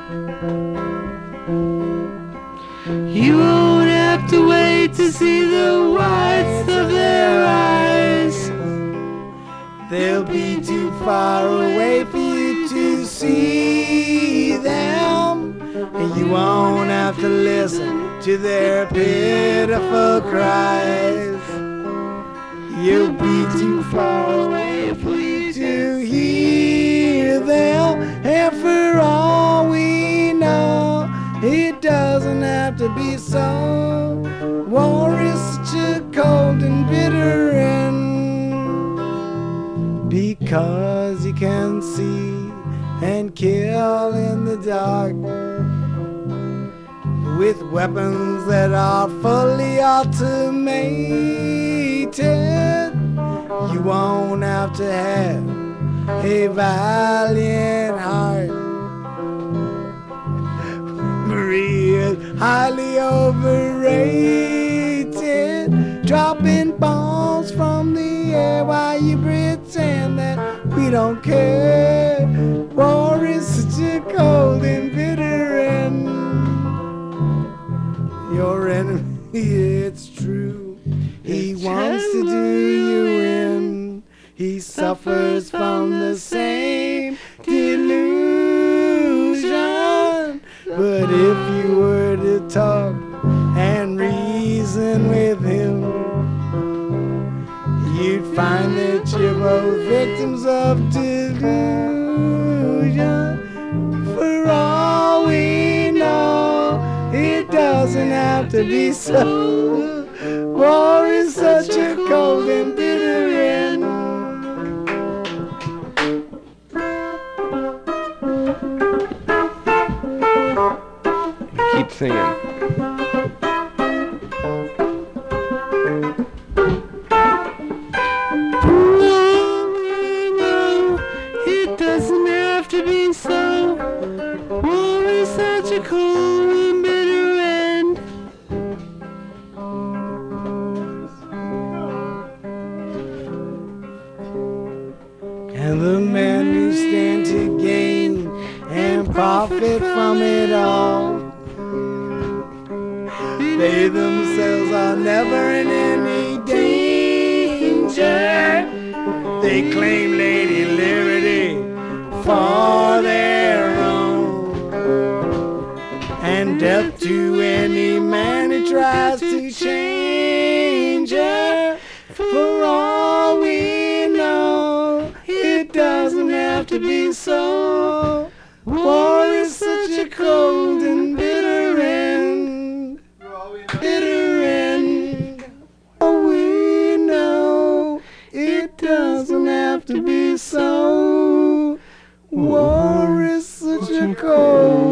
You won't have to wait to see the whites of their eyes. They'll be too far away for you to see them, and you won't have to listen to their pitiful cries. You'll be too far away for you to hear them, and for all we know, it doesn't have to be so. War is such a cold and bitter end, because you can see and kill in the dark with weapons that are fully automated. You won't have to have a valiant heart. Maria is highly overrated, dropping bombs from the air while you pretend that we don't care. War is such a cold and bitter end. Your enemy, it's true, he wants to do you in. He suffers from the same delusion. But if you were to talk and reason with him, you'd find that you're both victims of delusion. For all we know, it doesn't have to be so. War is such a cold and bitter end. Keep singing. It doesn't have to be so. War is such a cold and bitter end. And the men who stand to gain and profit from it all, they themselves are never in any danger. They claim Lady Liberty for their own, and death to any man who tries to change her. For all we know, it doesn't have to be so. War is such a cold and bitter end. Bitter end. Oh, we know it doesn't have to be so. War is such a cold